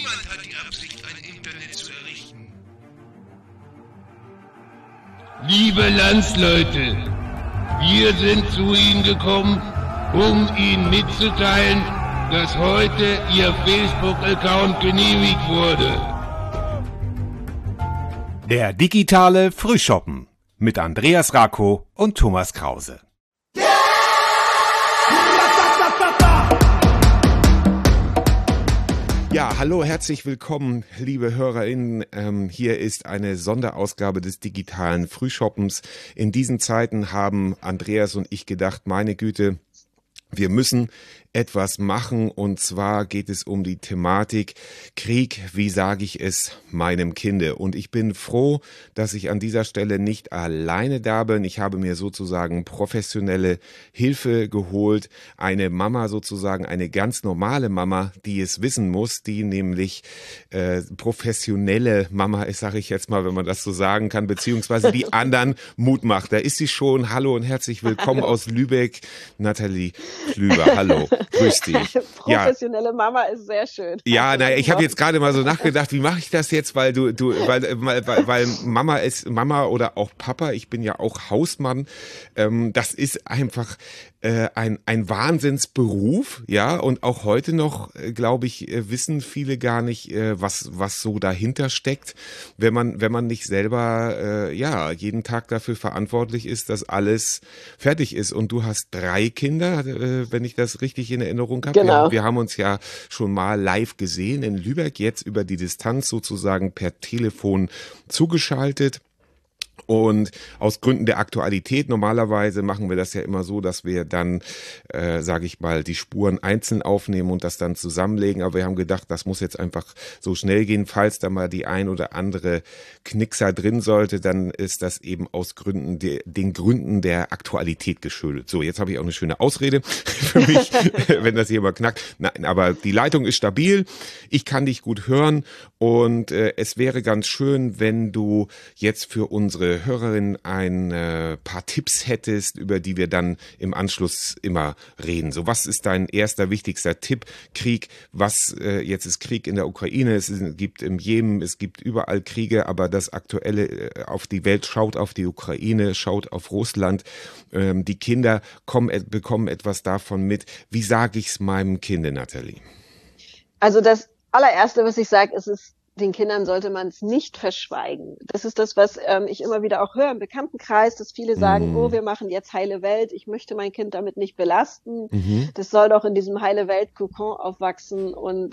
Niemand hat die Absicht, ein Internet zu errichten. Liebe Landsleute, wir sind zu Ihnen gekommen, um Ihnen mitzuteilen, dass heute Ihr Facebook-Account genehmigt wurde. Der digitale Frühschoppen mit Andreas Rako und Thomas Krause. Ja, hallo, herzlich willkommen, liebe HörerInnen. Hier ist eine Sonderausgabe des digitalen Frühschoppens. In diesen Zeiten haben Andreas und ich gedacht, meine Güte, wir müssen etwas machen, und zwar geht es um die Thematik Krieg, wie sage ich es meinem Kinde? Und ich bin froh, dass ich an dieser Stelle nicht alleine da bin. Ich habe mir sozusagen professionelle Hilfe geholt, eine Mama sozusagen, eine ganz normale Mama, die es wissen muss, die nämlich professionelle Mama ist, sage ich jetzt mal, wenn man das so sagen kann, beziehungsweise die anderen Mut macht. Da ist sie schon. Hallo und herzlich willkommen aus Lübeck, Nathalie Schlüber. Hallo. Grüß dich. Professionelle Mama ist sehr schön. Ja, naja, ich habe jetzt gerade mal so nachgedacht, wie mache ich das jetzt, weil weil Mama ist Mama oder auch Papa, ich bin ja auch Hausmann, das ist einfach ein Wahnsinnsberuf, ja, und auch heute noch, glaube ich, wissen viele gar nicht, was so dahinter steckt, wenn man nicht selber jeden Tag dafür verantwortlich ist, dass alles fertig ist. Und du hast 3 Kinder, wenn ich das richtig in Erinnerung habe. Genau. Wir haben uns ja schon mal live gesehen in Lübeck, jetzt über die Distanz sozusagen per Telefon zugeschaltet. Und aus Gründen der Aktualität, normalerweise machen wir das ja immer so, dass wir dann, sage ich mal, die Spuren einzeln aufnehmen und das dann zusammenlegen. Aber wir haben gedacht, das muss jetzt einfach so schnell gehen. Falls da mal die ein oder andere Knickser drin sollte, dann ist das eben aus den Gründen der Aktualität geschuldet. So, jetzt habe ich auch eine schöne Ausrede für mich, wenn das hier mal knackt. Nein, aber die Leitung ist stabil. Ich kann dich gut hören und es wäre ganz schön, wenn du jetzt für unsere Hörerin ein paar Tipps hättest, über die wir dann im Anschluss immer reden. So, was ist dein erster, wichtigster Tipp? Krieg, jetzt ist Krieg in der Ukraine, es gibt im Jemen, es gibt überall Kriege, aber das Aktuelle auf die Welt schaut auf die Ukraine, schaut auf Russland. Die Kinder bekommen etwas davon mit. Wie sage ich es meinem Kind, Nathalie? Also das allererste, was ich sage, ist den Kindern sollte man es nicht verschweigen. Das ist das, was ich immer wieder auch höre im Bekanntenkreis, dass viele sagen, oh, wir machen jetzt heile Welt, ich möchte mein Kind damit nicht belasten. Das soll doch in diesem heile Welt-Kokon aufwachsen und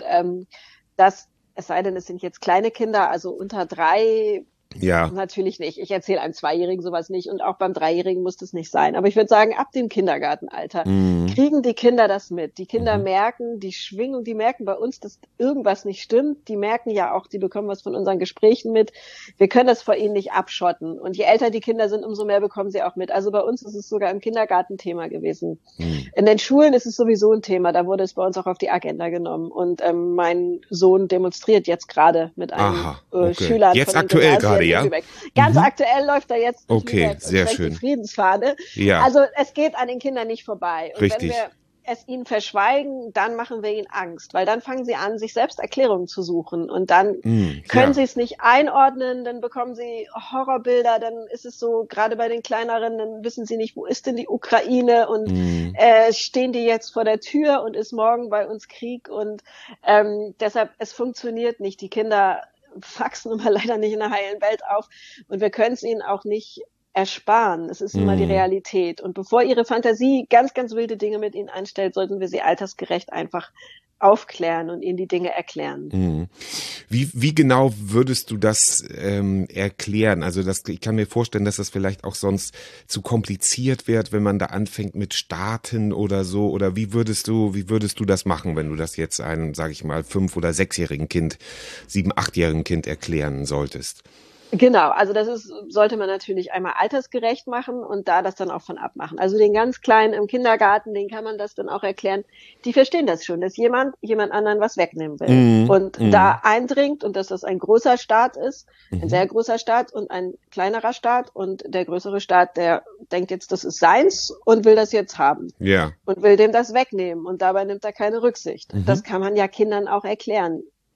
es sei denn, es sind jetzt kleine Kinder, also unter 3, ja, natürlich nicht. Ich erzähle einem 2-Jährigen sowas nicht und auch beim 3-Jährigen muss das nicht sein. Aber ich würde sagen, ab dem Kindergartenalter kriegen die Kinder das mit. Die Kinder merken die Schwingung, die merken bei uns, dass irgendwas nicht stimmt. Die merken ja auch, die bekommen was von unseren Gesprächen mit. Wir können das vor ihnen nicht abschotten. Und je älter die Kinder sind, umso mehr bekommen sie auch mit. Also bei uns ist es sogar im Kindergarten Thema gewesen. In den Schulen ist es sowieso ein Thema. Da wurde es bei uns auch auf die Agenda genommen. Und mein Sohn demonstriert jetzt gerade mit einem Schüler. Jetzt aktuell gerade. Ja? Ganz aktuell läuft er jetzt okay, sehr schön. Die Friedensfahne. Ja. Also es geht an den Kindern nicht vorbei. Und richtig. wenn wir es ihnen verschweigen, dann machen wir ihnen Angst, weil dann fangen sie an, sich selbst Erklärungen zu suchen und dann können sie es nicht einordnen, dann bekommen sie Horrorbilder, dann ist es so, gerade bei den Kleineren, dann wissen sie nicht, wo ist denn die Ukraine und stehen die jetzt vor der Tür und ist morgen bei uns Krieg und deshalb, es funktioniert nicht. Die Kinder wachsen immer leider nicht in einer heilen Welt auf und wir können es ihnen auch nicht ersparen. Es ist immer die Realität. Und bevor ihre Fantasie ganz, ganz wilde Dinge mit ihnen anstellt, sollten wir sie altersgerecht einfach aufklären und ihnen die Dinge erklären. Wie genau würdest du das erklären? Also ich kann mir vorstellen, dass das vielleicht auch sonst zu kompliziert wird, wenn man da anfängt mit Starten oder so. Oder wie würdest du das machen, wenn du das jetzt einem, sage ich mal, 5- oder 6-jährigen Kind, 7-, 8-jährigen Kind erklären solltest? Genau, also sollte man natürlich einmal altersgerecht machen und da das dann auch von abmachen. Also den ganz Kleinen im Kindergarten, den kann man das dann auch erklären. Die verstehen das schon, dass jemand anderen was wegnehmen will und da eindringt und dass das ein großer Staat ist, ein sehr großer Staat und ein kleinerer Staat und der größere Staat, der denkt jetzt, das ist seins und will das jetzt haben und will dem das wegnehmen und dabei nimmt er keine Rücksicht. Das kann man ja Kindern auch erklären.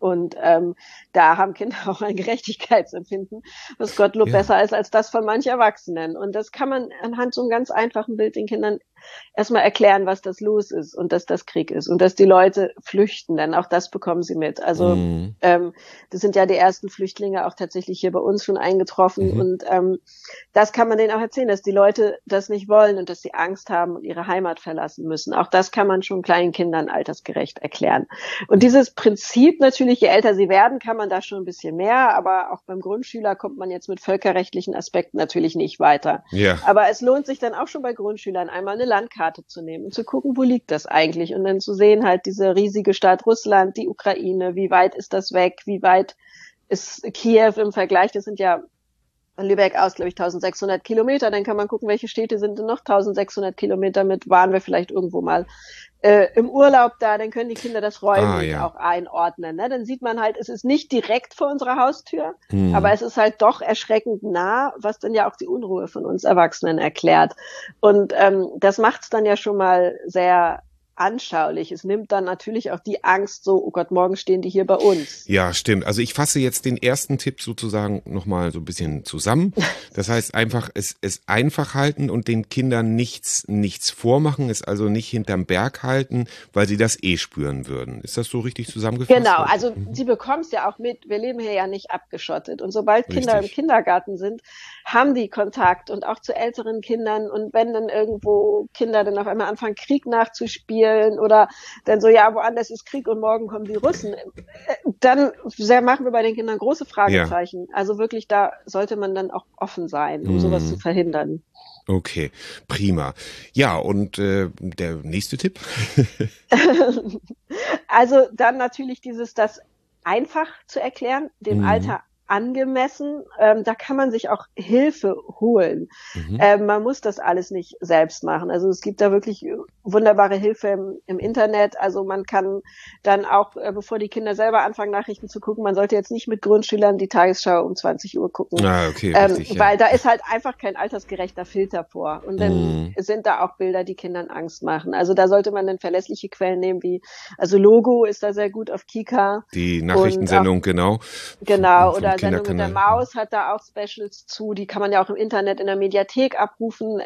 Und da haben Kinder auch ein Gerechtigkeitsempfinden, was Gottlob besser ist als das von manchen Erwachsenen. Und das kann man anhand so einem ganz einfachen Bild den Kindern erstmal erklären, was das los ist und dass das Krieg ist und dass die Leute flüchten, denn auch das bekommen sie mit. Also das sind ja die ersten Flüchtlinge auch tatsächlich hier bei uns schon eingetroffen und das kann man denen auch erzählen, dass die Leute das nicht wollen und dass sie Angst haben und ihre Heimat verlassen müssen. Auch das kann man schon kleinen Kindern altersgerecht erklären. Und dieses Prinzip natürlich, je älter sie werden, kann man da schon ein bisschen mehr, aber auch beim Grundschüler kommt man jetzt mit völkerrechtlichen Aspekten natürlich nicht weiter. Ja. Aber es lohnt sich dann auch schon bei Grundschülern einmal eine Landkarte zu nehmen und zu gucken, wo liegt das eigentlich und dann zu sehen halt diese riesige Stadt Russland, die Ukraine, wie weit ist das weg, wie weit ist Kiew im Vergleich, das sind ja von Lübeck aus, glaube ich, 1600 Kilometer, dann kann man gucken, welche Städte sind denn noch 1600 Kilometer mit, waren wir vielleicht irgendwo mal im Urlaub da, dann können die Kinder das räumlich auch einordnen. Ne? Dann sieht man halt, es ist nicht direkt vor unserer Haustür, aber es ist halt doch erschreckend nah, was dann ja auch die Unruhe von uns Erwachsenen erklärt. Und das macht es dann ja schon mal sehr anschaulich. Es nimmt dann natürlich auch die Angst so, oh Gott, morgen stehen die hier bei uns. Ja, stimmt. Also ich fasse jetzt den ersten Tipp sozusagen nochmal so ein bisschen zusammen. Das heißt einfach, es einfach halten und den Kindern nichts vormachen, es also nicht hinterm Berg halten, weil sie das spüren würden. Ist das so richtig zusammengefasst? Genau, also sie bekommen es ja auch mit, wir leben hier ja nicht abgeschottet. Und sobald Kinder im Kindergarten sind, haben die Kontakt und auch zu älteren Kindern. Und wenn dann irgendwo Kinder dann auf einmal anfangen, Krieg nachzuspielen, oder dann so, ja, woanders ist Krieg und morgen kommen die Russen, dann machen wir bei den Kindern große Fragezeichen. Ja. Also wirklich, da sollte man dann auch offen sein, um sowas zu verhindern. Okay, prima. Ja, und der nächste Tipp? Also dann natürlich das einfach zu erklären, dem Alter angemessen, da kann man sich auch Hilfe holen. Man muss das alles nicht selbst machen. Also es gibt da wirklich wunderbare Hilfe im Internet. Also man kann dann auch, bevor die Kinder selber anfangen, Nachrichten zu gucken, man sollte jetzt nicht mit Grundschülern die Tagesschau um 20 Uhr gucken. Ah, okay, richtig, weil da ist halt einfach kein altersgerechter Filter vor. Und dann sind da auch Bilder, die Kindern Angst machen. Also da sollte man dann verlässliche Quellen nehmen, also Logo ist da sehr gut auf Kika. Die Nachrichtensendung, auch, genau. Genau, oder Sendung mit der Maus hat da auch Specials zu, die kann man ja auch im Internet in der Mediathek abrufen.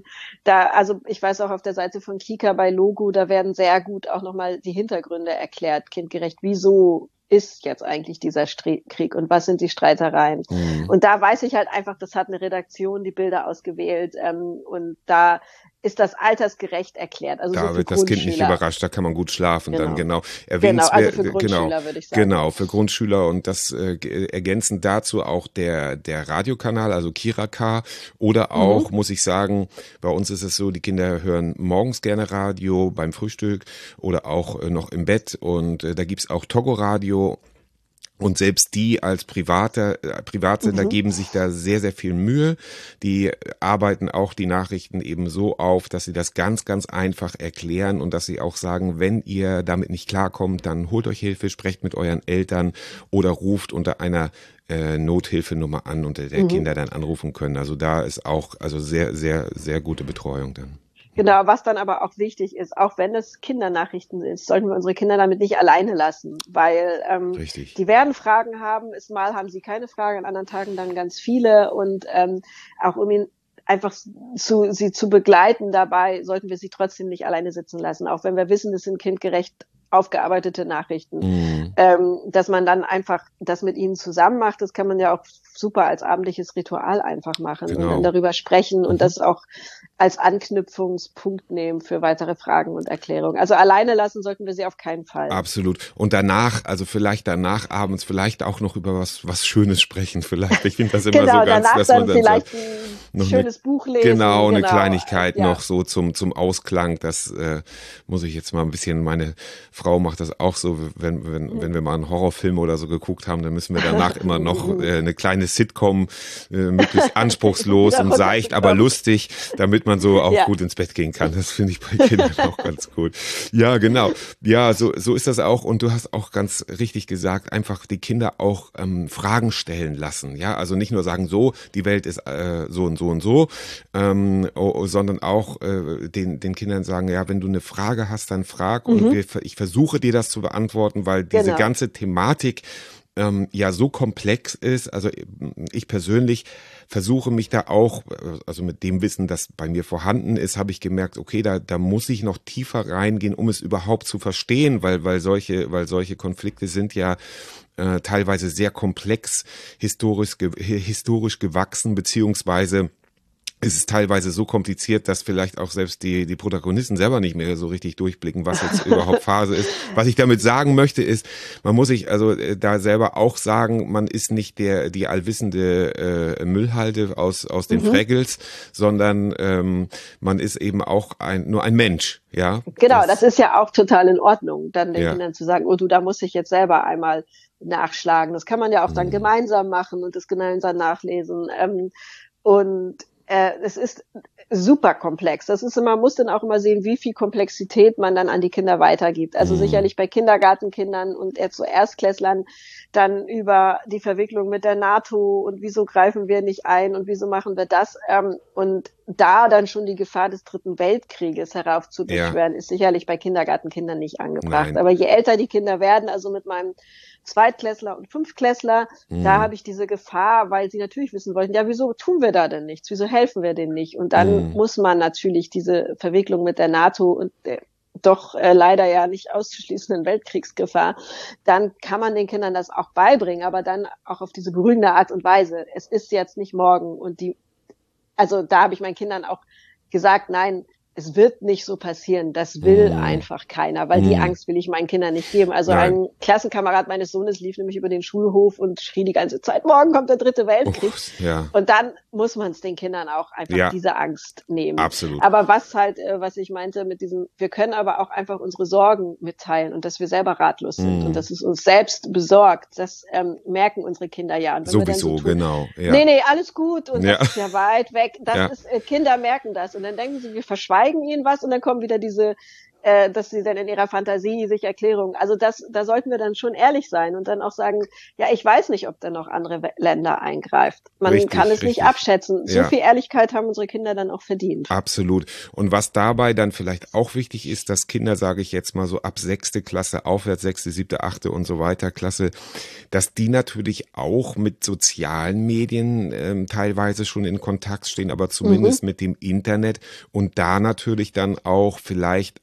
Also ich weiß auch auf der Seite von Kika bei Logo, da werden sehr gut auch nochmal die Hintergründe erklärt, kindgerecht, wieso ist jetzt eigentlich dieser Krieg und was sind die Streitereien. Und da weiß ich halt einfach, das hat eine Redaktion die Bilder ausgewählt und da ist das altersgerecht erklärt. Also da so wird das Kind nicht überrascht, da kann man gut schlafen. Genau. Dann genau, also für Grundschüler würde ich sagen. Genau, für Grundschüler und das ergänzend dazu auch der Radiokanal, also Kira-K oder auch, muss ich sagen, bei uns ist es so, die Kinder hören morgens gerne Radio beim Frühstück oder auch noch im Bett und da gibt's auch Togo-Radio. Und selbst die als Privatsender geben sich da sehr, sehr viel Mühe. Die arbeiten auch die Nachrichten eben so auf, dass sie das ganz, ganz einfach erklären und dass sie auch sagen, wenn ihr damit nicht klarkommt, dann holt euch Hilfe, sprecht mit euren Eltern oder ruft unter einer Nothilfenummer an, unter der Kinder dann anrufen können. Also da ist auch sehr, sehr, sehr gute Betreuung dann. Genau, was dann aber auch wichtig ist, auch wenn es Kindernachrichten sind, sollten wir unsere Kinder damit nicht alleine lassen, weil die werden Fragen haben, mal haben sie keine Fragen, an anderen Tagen dann ganz viele und auch um ihnen einfach sie zu begleiten dabei, sollten wir sie trotzdem nicht alleine sitzen lassen, auch wenn wir wissen, das sind kindgerecht aufgearbeitete Nachrichten, dass man dann einfach das mit ihnen zusammen macht, das kann man ja auch super als abendliches Ritual einfach machen und dann darüber sprechen und das auch als Anknüpfungspunkt nehmen für weitere Fragen und Erklärungen. Also alleine lassen sollten wir sie auf keinen Fall. Absolut. Und danach, also vielleicht danach abends, vielleicht auch noch über was Schönes sprechen. Vielleicht, ich finde das immer so ganz, dass man dann vielleicht ein schönes Buch lesen. Genau, eine Kleinigkeit noch so zum Ausklang. Das muss ich jetzt mal ein bisschen, meine Frau macht das auch so, wenn wir mal einen Horrorfilm oder so geguckt haben, dann müssen wir danach immer noch eine kleine Sitcom, möglichst anspruchslos und seicht, aber lustig, damit man so auch gut ins Bett gehen kann. Das finde ich bei Kindern auch ganz gut. Ja, genau. Ja, so ist das auch. Und du hast auch ganz richtig gesagt, einfach die Kinder auch Fragen stellen lassen. Ja, also nicht nur sagen, so, die Welt ist so und und so, sondern auch den Kindern sagen, ja, wenn du eine Frage hast, dann frag und ich versuche dir das zu beantworten, weil diese ganze Thematik ja so komplex ist. Also ich persönlich versuche mich da auch, also mit dem Wissen, das bei mir vorhanden ist, habe ich gemerkt, okay, da muss ich noch tiefer reingehen, um es überhaupt zu verstehen, weil solche Konflikte sind ja teilweise sehr komplex historisch gewachsen, beziehungsweise es ist teilweise so kompliziert, dass vielleicht auch selbst die Protagonisten selber nicht mehr so richtig durchblicken, was jetzt überhaupt Phase ist. Was ich damit sagen möchte ist, man muss sich also da selber auch sagen, man ist nicht die allwissende Müllhalde aus den Fraggles, sondern man ist eben auch nur ein Mensch. Ja. Genau, das ist ja auch total in Ordnung, dann den Kindern zu sagen, oh du, da muss ich jetzt selber einmal nachschlagen. Das kann man ja auch dann gemeinsam machen und das gemeinsam nachlesen. Es ist super komplex. Man muss dann auch immer sehen, wie viel Komplexität man dann an die Kinder weitergibt. Also sicherlich bei Kindergartenkindern und eher zu Erstklässlern dann über die Verwicklung mit der NATO und wieso greifen wir nicht ein und wieso machen wir das. Und da dann schon die Gefahr des Dritten Weltkrieges heraufzubeschwören, ist sicherlich bei Kindergartenkindern nicht angebracht. Nein. Aber je älter die Kinder werden, also mit meinem Zweitklässler und Fünftklässler, da habe ich diese Gefahr, weil sie natürlich wissen wollten, ja, wieso tun wir da denn nichts? Wieso helfen wir denen nicht? Und dann muss man natürlich diese Verwicklung mit der NATO und doch leider ja nicht auszuschließenden Weltkriegsgefahr, dann kann man den Kindern das auch beibringen, aber dann auch auf diese beruhigende Art und Weise. Es ist jetzt nicht morgen also da habe ich meinen Kindern auch gesagt, nein, es wird nicht so passieren. Das will einfach keiner, weil die Angst will ich meinen Kindern nicht geben. Also ein Klassenkamerad meines Sohnes lief nämlich über den Schulhof und schrie die ganze Zeit, morgen kommt der Dritte Weltkrieg. Und dann muss man es den Kindern auch einfach diese Angst nehmen. Absolut. Aber was ich meinte mit diesem, wir können aber auch einfach unsere Sorgen mitteilen und dass wir selber ratlos sind und dass es uns selbst besorgt. Das merken unsere Kinder ja. Und wenn sowieso, wir dann so tun, genau. Ja. Nee, alles gut und das ist ja weit weg. Kinder merken das und dann denken sie, wir verschweigen ihnen was und dann kommen wieder dass sie dann in ihrer Fantasie sich Erklärungen, also da sollten wir dann schon ehrlich sein und dann auch sagen, ja, ich weiß nicht, ob da noch andere Länder eingreift. Man kann es nicht abschätzen. So viel Ehrlichkeit haben unsere Kinder dann auch verdient. Absolut. Und was dabei dann vielleicht auch wichtig ist, dass Kinder, sage ich jetzt mal so ab 6. Klasse aufwärts, 6., 7., 8. und so weiter Klasse, dass die natürlich auch mit sozialen Medien teilweise schon in Kontakt stehen, aber zumindest mit dem Internet und da natürlich dann auch vielleicht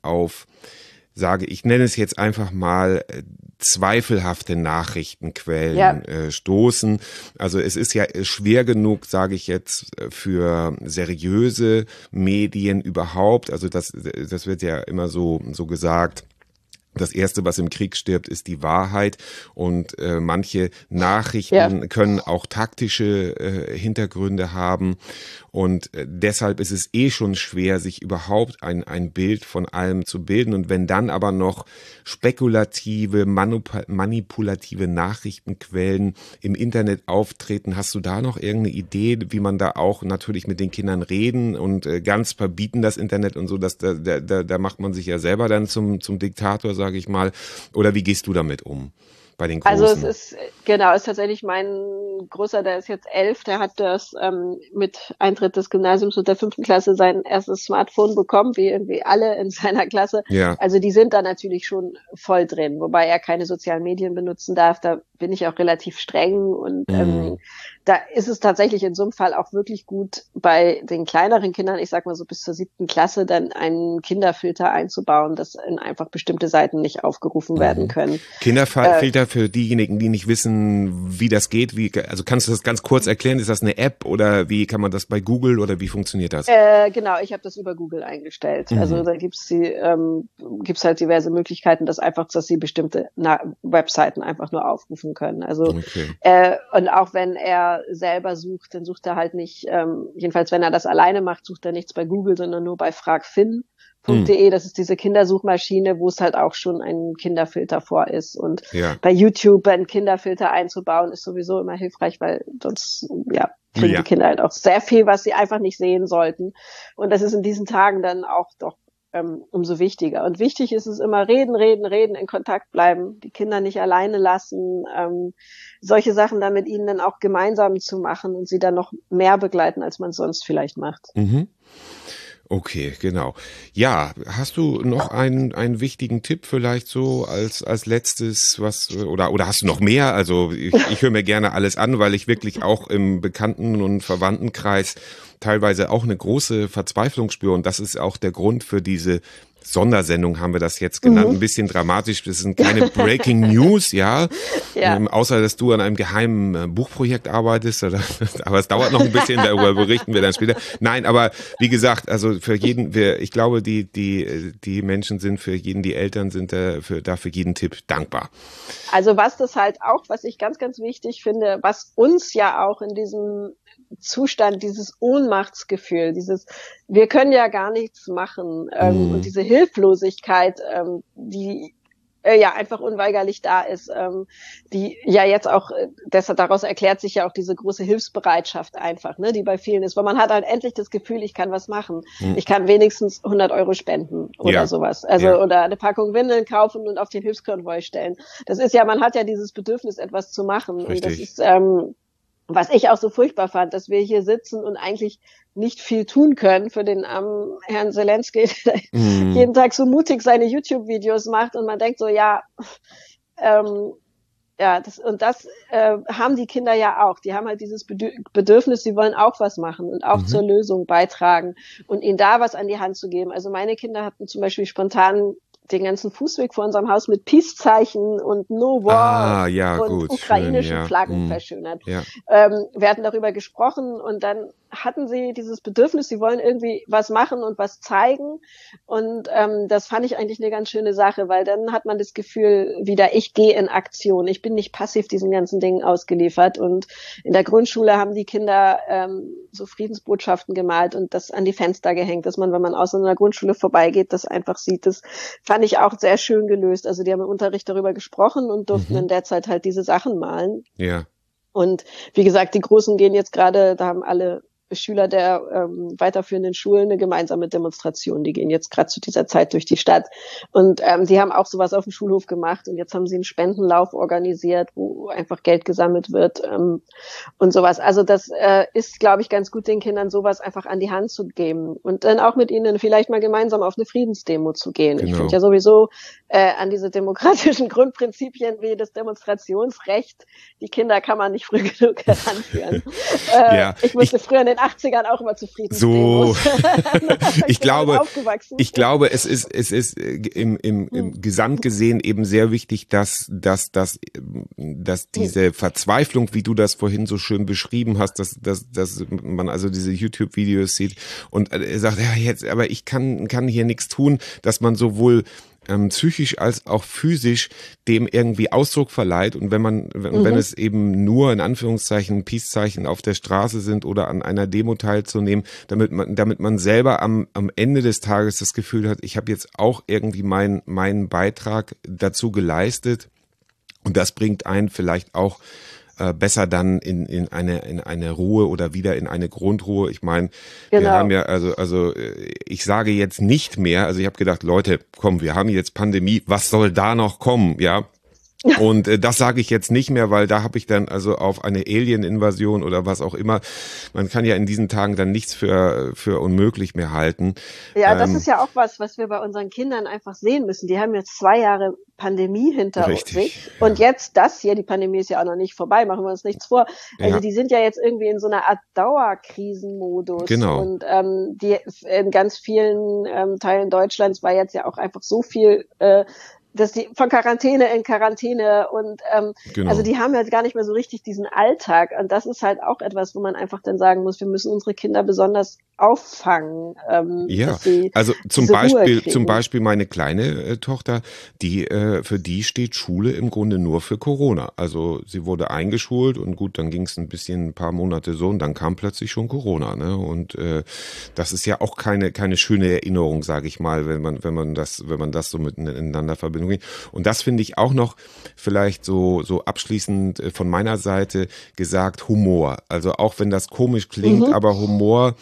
ich nenne es jetzt einfach mal zweifelhafte Nachrichtenquellen stoßen. Also es ist ja schwer genug, sage ich jetzt, für seriöse Medien überhaupt. Also das wird ja immer so gesagt. Das Erste, was im Krieg stirbt, ist die Wahrheit und manche Nachrichten können auch taktische Hintergründe haben und deshalb ist es schon schwer, sich überhaupt ein Bild von allem zu bilden und wenn dann aber noch spekulative, manipulative Nachrichtenquellen im Internet auftreten, hast du da noch irgendeine Idee, wie man da auch natürlich mit den Kindern reden und ganz verbieten das Internet und so, dass da macht man sich ja selber dann zum Diktator, sage ich mal. Oder wie gehst du damit um bei den Großen? Also ist tatsächlich mein Großer, der ist jetzt 11, der hat das mit Eintritt des Gymnasiums und der 5. Klasse sein erstes Smartphone bekommen, wie irgendwie alle in seiner Klasse. Ja. Also die sind da natürlich schon voll drin, wobei er keine sozialen Medien benutzen darf. Da bin ich auch relativ streng und da ist es tatsächlich in so einem Fall auch wirklich gut, bei den kleineren Kindern, ich sag mal so bis zur 7. Klasse, dann einen Kinderfilter einzubauen, dass einfach bestimmte Seiten nicht aufgerufen werden können. Kinderfilter für diejenigen, die nicht wissen, wie das geht, also kannst du das ganz kurz erklären? Ist das eine App oder wie kann man das bei Google oder wie funktioniert das? Genau, ich habe das über Google eingestellt. Also da gibt's halt diverse Möglichkeiten, dass sie bestimmte Webseiten einfach nur aufrufen können. Also und auch wenn er selber sucht, dann sucht er halt nicht, jedenfalls wenn er das alleine macht, sucht er nichts bei Google, sondern nur bei fragfin.de, das ist diese Kindersuchmaschine, wo es halt auch schon ein Kinderfilter vor ist. Und bei YouTube einen Kinderfilter einzubauen, ist sowieso immer hilfreich, weil sonst, kriegen die Kinder halt auch sehr viel, was sie einfach nicht sehen sollten. Und das ist in diesen Tagen dann auch doch umso wichtiger. Und wichtig ist es immer reden, reden, reden, in Kontakt bleiben, die Kinder nicht alleine lassen, solche Sachen dann mit ihnen dann auch gemeinsam zu machen und sie dann noch mehr begleiten, als man es sonst vielleicht macht. Mhm. Okay, genau. Ja, hast du noch einen wichtigen Tipp vielleicht so als letztes, oder hast du noch mehr? Also ich höre mir gerne alles an, weil ich wirklich auch im Bekannten- und Verwandtenkreis teilweise auch eine große Verzweiflung spüre, und das ist auch der Grund für diese Sondersendung, haben wir das jetzt genannt, ein bisschen dramatisch. Das sind keine Breaking News, ja, außer dass du an einem geheimen Buchprojekt arbeitest, aber es dauert noch ein bisschen, darüber berichten wir dann später. Nein, aber wie gesagt, also für jeden, ich glaube, die Menschen sind für jeden, die Eltern sind dafür jeden Tipp dankbar. Also was ich ganz, ganz wichtig finde, was uns ja auch in diesem Zustand, dieses Ohnmachtsgefühl, wir können ja gar nichts machen, und diese Hilflosigkeit, die ja einfach unweigerlich da ist, die ja jetzt auch, daraus erklärt sich ja auch diese große Hilfsbereitschaft einfach, ne, die bei vielen ist, weil man hat halt endlich das Gefühl, ich kann was machen. Ich kann wenigstens 100 € spenden oder sowas, oder eine Packung Windeln kaufen und auf den Hilfskonvoi stellen. Das ist ja, man hat ja dieses Bedürfnis, etwas zu machen. Richtig. Und das ist, was ich auch so furchtbar fand, dass wir hier sitzen und eigentlich nicht viel tun können für den armen Herrn Zelensky, der jeden Tag so mutig seine YouTube-Videos macht, und man denkt so, das haben die Kinder ja auch. Die haben halt dieses Bedürfnis, sie wollen auch was machen und auch zur Lösung beitragen und ihnen da was an die Hand zu geben. Also meine Kinder hatten zum Beispiel spontan den ganzen Fußweg vor unserem Haus mit Peace-Zeichen und No War und ukrainischen Flaggen verschönert. Ja. Wir hatten darüber gesprochen, und dann hatten sie dieses Bedürfnis, sie wollen irgendwie was machen und was zeigen, und das fand ich eigentlich eine ganz schöne Sache, weil dann hat man das Gefühl wieder, ich gehe in Aktion, ich bin nicht passiv diesen ganzen Dingen ausgeliefert. Und in der Grundschule haben die Kinder so Friedensbotschaften gemalt und das an die Fenster gehängt, dass man, wenn man aus einer Grundschule vorbeigeht, das einfach sieht. Das fand ich auch sehr schön gelöst. Also die haben im Unterricht darüber gesprochen und durften in der Zeit halt diese Sachen malen. Ja. Und wie gesagt, die Großen gehen jetzt gerade, da haben alle Schüler der weiterführenden Schulen eine gemeinsame Demonstration. Die gehen jetzt gerade zu dieser Zeit durch die Stadt. Und die haben auch sowas auf dem Schulhof gemacht. Und jetzt haben sie einen Spendenlauf organisiert, wo einfach Geld gesammelt wird und sowas. Also das ist, glaube ich, ganz gut, den Kindern sowas einfach an die Hand zu geben. Und dann auch mit ihnen vielleicht mal gemeinsam auf eine Friedensdemo zu gehen. Genau. Ich finde ja sowieso an diese demokratischen Grundprinzipien wie das Demonstrationsrecht, die Kinder kann man nicht früh genug heranführen. Ich musste früher in den 80ern auch immer zufrieden so. Ich glaube, es ist im Gesamt gesehen eben sehr wichtig, dass diese Verzweiflung, wie du das vorhin so schön beschrieben hast, dass man also diese YouTube-Videos sieht und sagt, ja, jetzt, aber ich kann hier nichts tun, dass man sowohl psychisch als auch physisch dem irgendwie Ausdruck verleiht, und wenn es eben nur in Anführungszeichen Peace-Zeichen auf der Straße sind oder an einer Demo teilzunehmen, damit man selber am Ende des Tages das Gefühl hat, ich habe jetzt auch irgendwie meinen Beitrag dazu geleistet, und das bringt einen vielleicht auch besser dann in eine Ruhe oder wieder in eine Grundruhe. Ich meine, wir haben ja, also ich sage jetzt nicht mehr, also ich habe gedacht, Leute, komm, wir haben jetzt Pandemie, was soll da noch kommen, ja? Und das sage ich jetzt nicht mehr, weil da habe ich dann also auf eine Alien-Invasion oder was auch immer, man kann ja in diesen Tagen dann nichts für unmöglich mehr halten. Ja, das ist ja auch was wir bei unseren Kindern einfach sehen müssen. Die haben jetzt 2 Jahre Pandemie hinter sich. Ja. Und jetzt das hier, die Pandemie ist ja auch noch nicht vorbei, machen wir uns nichts vor. Also die sind ja jetzt irgendwie in so einer Art Dauerkrisenmodus. Genau. Und die in ganz vielen Teilen Deutschlands war jetzt ja auch einfach so viel dass die von Quarantäne in Quarantäne und also die haben halt gar nicht mehr so richtig diesen Alltag, und das ist halt auch etwas, wo man einfach dann sagen muss, wir müssen unsere Kinder besonders auffangen. Dass sie also zum Beispiel meine kleine Tochter, für die steht Schule im Grunde nur für Corona. Also sie wurde eingeschult und gut, dann ging es ein paar Monate so und dann kam plötzlich schon Corona, ne? Und das ist ja auch keine schöne Erinnerung, sage ich mal, wenn man das so miteinander verbindet. Und das finde ich auch noch vielleicht so abschließend von meiner Seite gesagt, Humor. Also auch wenn das komisch klingt, aber Humor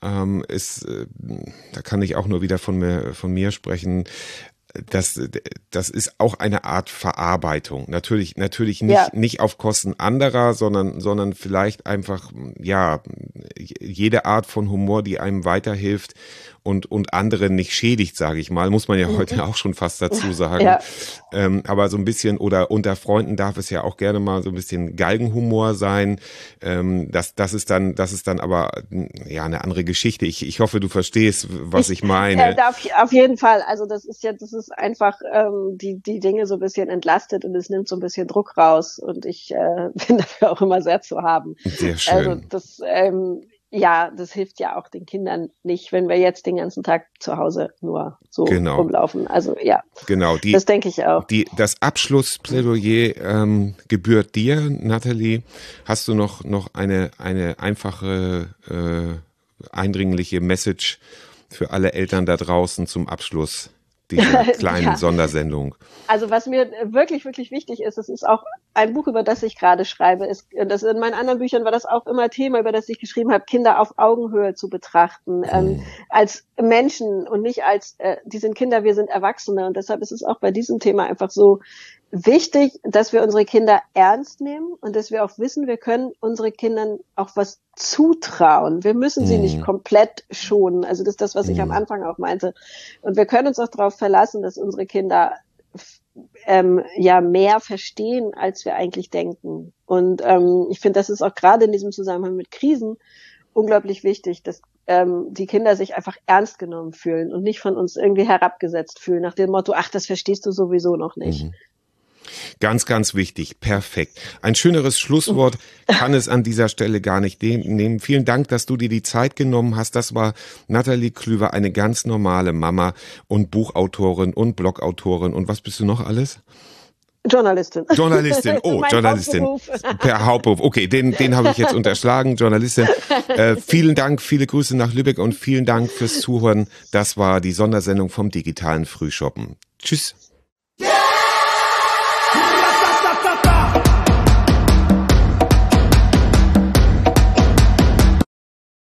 da kann ich auch nur wieder von mir sprechen. Das ist auch eine Art Verarbeitung. Natürlich nicht auf Kosten anderer, sondern vielleicht einfach, ja, jede Art von Humor, die einem weiterhilft und andere nicht schädigt, sage ich mal, muss man ja heute auch schon fast dazu sagen. Ja. Aber so ein bisschen, oder unter Freunden darf es ja auch gerne mal so ein bisschen Galgenhumor sein. Das ist dann aber ja eine andere Geschichte. Ich hoffe, du verstehst, was ich meine. Ja, auf jeden Fall. Also das ist einfach die Dinge so ein bisschen entlastet und es nimmt so ein bisschen Druck raus. Und ich bin dafür auch immer sehr zu haben. Sehr schön. Also das das hilft ja auch den Kindern nicht, wenn wir jetzt den ganzen Tag zu Hause nur so rumlaufen. Also ja, genau, das denke ich auch. Das Abschlussplädoyer gebührt dir, Nathalie. Hast du noch eine einfache, eindringliche Message für alle Eltern da draußen zum Abschluss dieser kleinen Sondersendung? Also was mir wirklich, wirklich wichtig ist, es ist auch ein Buch, über das ich gerade schreibe. Das in meinen anderen Büchern war das auch immer Thema, über das ich geschrieben habe, Kinder auf Augenhöhe zu betrachten, als Menschen und nicht als, die sind Kinder, wir sind Erwachsene. Und deshalb ist es auch bei diesem Thema einfach so wichtig, dass wir unsere Kinder ernst nehmen und dass wir auch wissen, wir können unsere Kindern auch was zutrauen. Wir müssen sie nicht komplett schonen. Also das ist das, was ich am Anfang auch meinte. Und wir können uns auch darauf verlassen, dass unsere Kinder mehr verstehen, als wir eigentlich denken. Und ich finde, das ist auch gerade in diesem Zusammenhang mit Krisen unglaublich wichtig, dass die Kinder sich einfach ernst genommen fühlen und nicht von uns irgendwie herabgesetzt fühlen, nach dem Motto, ach, das verstehst du sowieso noch nicht. Ganz, ganz wichtig. Perfekt. Ein schöneres Schlusswort kann es an dieser Stelle gar nicht nehmen. Vielen Dank, dass du dir die Zeit genommen hast. Das war Nathalie Klüver, eine ganz normale Mama und Buchautorin und Blogautorin. Und was bist du noch alles? Journalistin. Oh, Journalistin. Per Hauptberuf. Okay, den habe ich jetzt unterschlagen. Journalistin. Vielen Dank, viele Grüße nach Lübeck und vielen Dank fürs Zuhören. Das war die Sondersendung vom digitalen Frühschoppen. Tschüss.